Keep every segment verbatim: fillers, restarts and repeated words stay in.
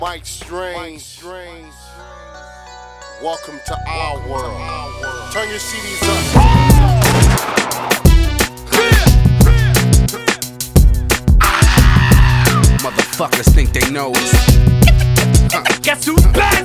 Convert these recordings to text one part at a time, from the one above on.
Mike Strange. Welcome to our world. Turn your C Ds up. Motherfuckers think they know us. Huh. Guess who's back?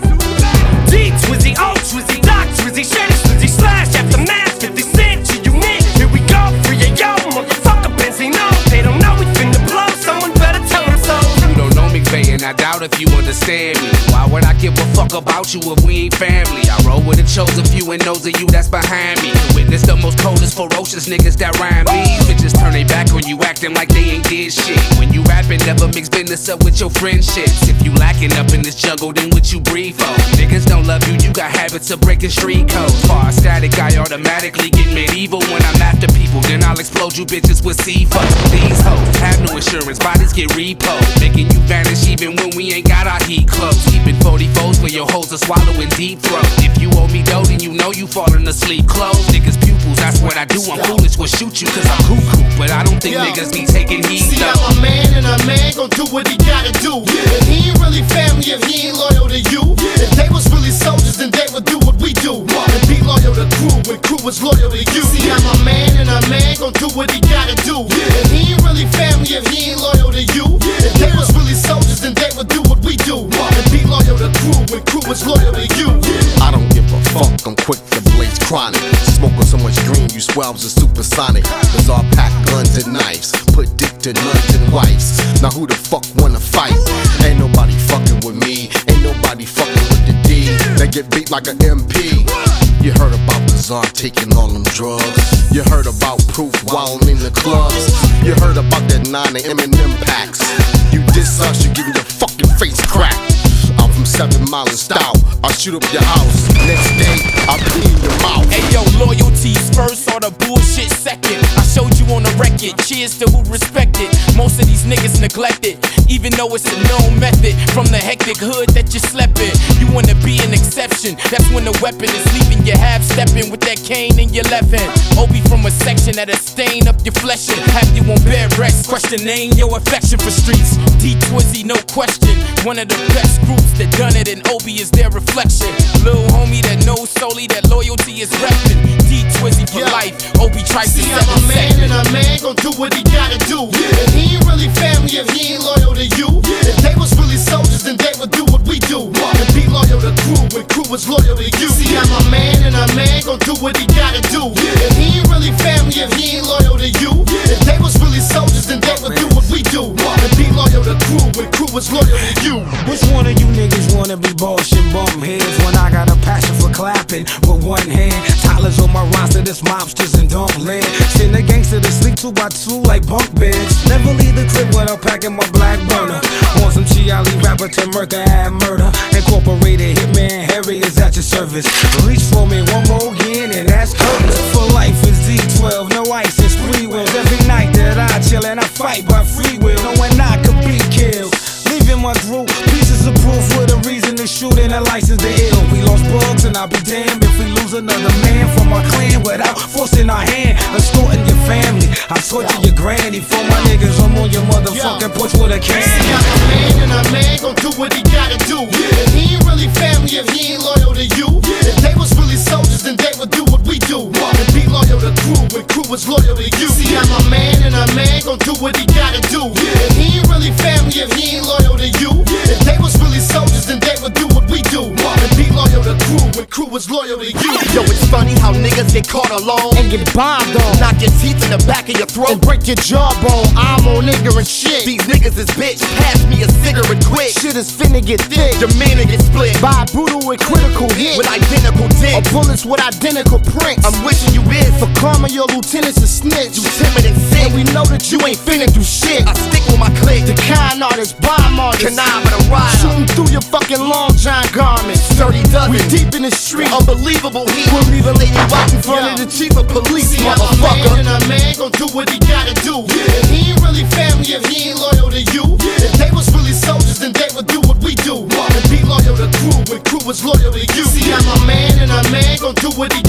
D, Twizzy, O, Twizzy, Doc, Twizzy, Shady, Twizzy, Slash, Aftermath, fifty cent, to unique. Here we go, free a yo, motherfucker, Benzino. They don't know we finna blow, someone better tell them so. You don't know McVay, and I doubt if you understand me. Why would I give a fuck about you if we ain't family? I roll with a chosen few, and those of you that's behind me can witness the most coldest, ferocious niggas that rhyme me. Bitches turn they back on you, acting like they ain't did shit. When you rapping, never mix business up with your friendships. If you lacking up in this jungle, then what you breathe for? Niggas don't love you, you got habits of breaking street codes. Far static, I automatically get medieval when I'm after people. Then I'll explode you bitches with C four. These hoes have no insurance, bodies get repoed, making you vanish even when we ain't got our heat close. Keeping forty-fours for your hoes to swallow in deep throat. If you owe me dough, then you know you falling asleep. Close niggas pupils, that's what I do. I'm foolish, will shoot you cause I'm cuckoo, but I don't think Yo, niggas be taking heed. See, I'm a man and a man gon' do what he gotta do. Yeah. And he ain't really family if he ain't loyal to you. Yeah. If they was really soldiers, then they would do what we do. What? And be loyal to crew when crew was loyal to you. See, I'm a man and a man gon' do what he gotta do. Yeah. And he ain't really family if he ain't loyal to you. Yeah. If they was really soldiers, then they would do what we do. What? And be loyal to crew when crew was loyal to you. Yeah. I don't give a fuck, I'm quick to blaze chronic. Smoking so much green, you swear I was a supersonic. Cause all pack guns and knives, put dick to nuns and wives. Now who the fuck wanna fight? Ain't nobody fucking with me, ain't nobody fucking with the D. They get beat like an M P. You heard about Bizarre taking all them drugs. You heard about Proof wildin' in the clubs. You heard about that nine and M and M packs. You diss us, you getting your fucking face cracked. I'm from Seven Mile and Style, I'll shoot up your house. Next day, I'll clean your mouth. Hey yo, loyalty's first or the bullshit second. I showed you on the record, cheers to who respected. Most of these niggas neglected, even though it's a known method. From the hectic hood that you slept in, you wanna be an exception. That's when the weapon is leaving you half stepping with that cane in your left hand. Obi from a section that'll stain up your flesh and have you on bed rest. Questioning your affection for streets. D Twizzy, no question, one of the best groups that done it, and Obi is their reflection. Lil homie that knows solely that loyalty is reppin'. D Twizzy for yeah. life, Obi tries to See, I'm a man and a man gon' do what he gotta do. Yeah. And he ain't really family if he ain't loyal to you. Yeah. If they was really soldiers, then they would do what we do. What? And be loyal to crew when crew was loyal to you. See, I'm a man and a man gon' do what he gotta do. Yeah. And he ain't really family if he ain't loyal to you. Yeah. If they was really soldiers, then they would do what we do. What? And be loyal to crew when crew was loyal to you. Which one of you niggas wanna be bullshit bum heads when I got a passion for clapping with one hand? Tyler's on my roster, this mobsters and dump land. Send the gangster to sleep two by two like bunk beds. Never leave the crib without packing my black burner. Want some Chiali rapper to murder and murder. Incorporated Hitman Harry is at your service. Reach for me one more again and that's curtains. For life is D twelve, no ice, it's three wheels. Every night that I chill and I fight by free will, knowing I could be killed. Leaving my group, pieces of proof with a reason to shoot and a license to ill. We lost bugs and I'll be damned if we lose another man from our clan without forcing our hand. Escorting your family, I torture your granny. For my niggas, I'm on your motherfucking porch with a can. See, I'm a man and a man gon' do what he gotta do. Yeah. And he ain't really family if he ain't loyal to you. Yeah. If they was really soldiers, then they would do what we do. What? And be loyal to crew when crew was loyal to you. See, I'm a man and a man gon' do what he gotta do. Yeah. And he ain't really family if he ain't loyal to you. Yeah. If they was really soldiers, then they would do what we do. What? And be loyal to crew when crew was loyal to you. Yo, it's funny how niggas get caught alone and get bombed on, knock your teeth in the back of your throat and break your jawbone. I'm on ignorant shit. These niggas is bitch, pass me a cigarette quick. Shit is finna get thick, your man get split by a brutal and critical hit with identical dick, or bullets with identical prints. I'm wishing you is for karma, your lieutenant's a snitch. You timid and sick, and we know that you ain't finna do shit. I stick with my clique, the kind artist, bomb artist, connive at a ride, shooting through your fucking long john garments. Dirty dozen, we deep in the street, unbelievable heat. We'll leave a lady right in front yeah. of the chief of police. See, motherfucker, I'm a man and a man gon' do what he gotta do. Yeah. And he ain't really family if he ain't loyal to you. Yeah. If they was really soldiers, then they would do what we do. What? And be loyal to crew when crew was loyal to you. See, I'm a man and a man gon' do what he